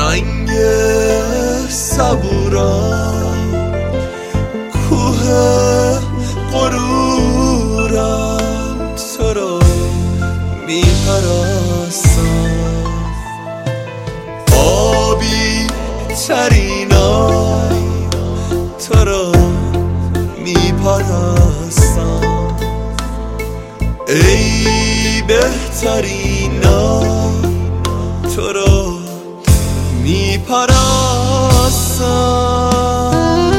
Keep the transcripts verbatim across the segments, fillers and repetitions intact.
سنگ صبورم، کوه غرورم، تو رو میپرستم. آبی ترینم، تو رو میپرستم. ای بهترینم، تو رو میپرستم.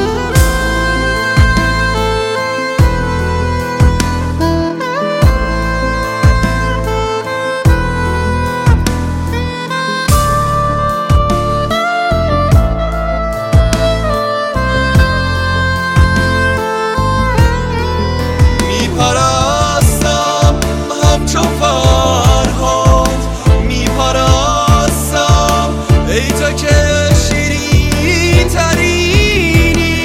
میپرستم همچون فرهاد، میپرستم ای تو که شیرین ترینی.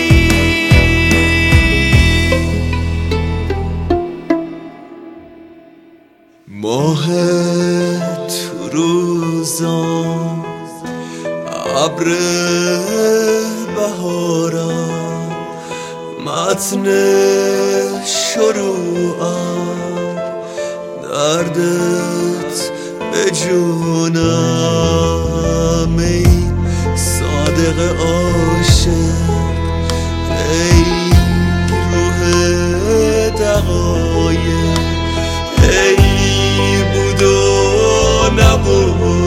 ماه تو روزم، ابر بهارم، متن شروعم، دردت به جونم. ای صادق عاشق، ای روح دقایق، ای بود و نبود